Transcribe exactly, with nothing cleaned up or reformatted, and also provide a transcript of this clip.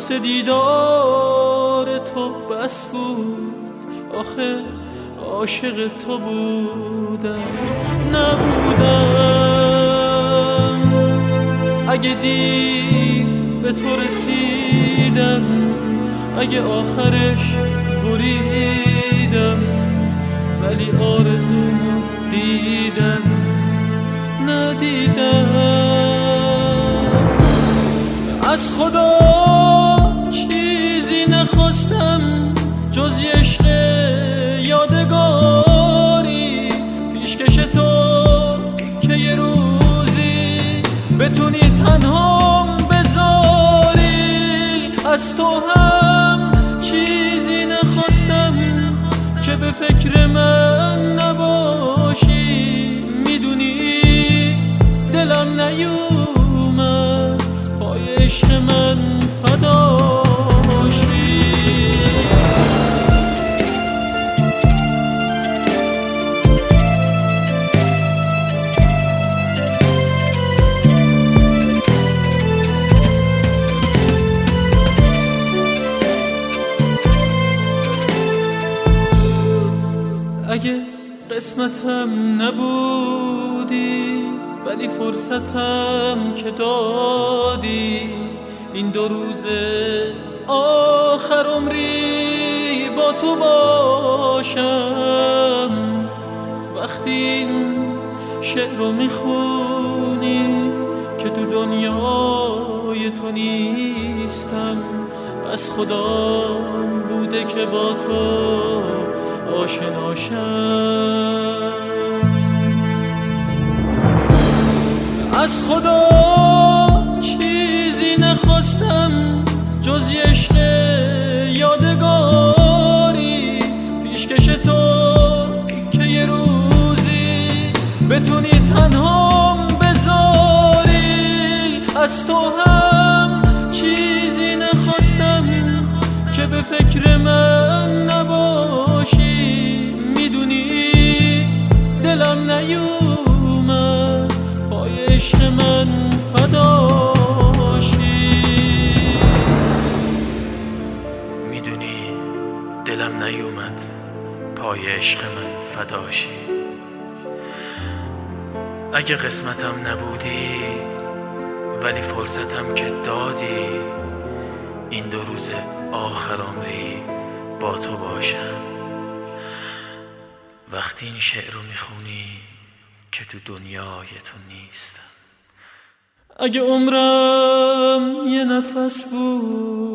واسه دیدار تو بس بود، آخه عاشق تو بودم نبودم. اگه دیر به تو رسیدم، اگه آخرش بریدم، ولی آرزو دیدم ندیدم. از خدا چیزی نخواستم جز یه عشق یادگاری، پیشکش تو که یه روزی بتونی تنهام بذاری. از تو هم چیزی نخواستم که به فکر من نباشی، میدونی دلم نیومد پای عشق من فداشی. اگه قسمتم نبودی ولی فرصتم که دادی، این دو روز آخر عمری با تو باشم. وقتی این شعر رو میخونی که تو دنیای تو نیستم، از خدا بوده که با تو آشناشم. از خدا چیزی نخواستم جز یه عشق یادگاری، پیشکش تو که یه روزی بتونی تنهام بذاری. از تو هم چیزی نخواستم که به فکر من نباشی، میدونی دلم نیومد پای عشق من فداشی. میدونی دلم نیومد پای عشق من فداشی. اگه قسمتم نبودی ولی فرصتم که دادی، این دو روز آخر عمری با تو باشم. وقتی این شعر رو میخونی که تو دنیای تو نیستم. اگه عمرم یه نفس بود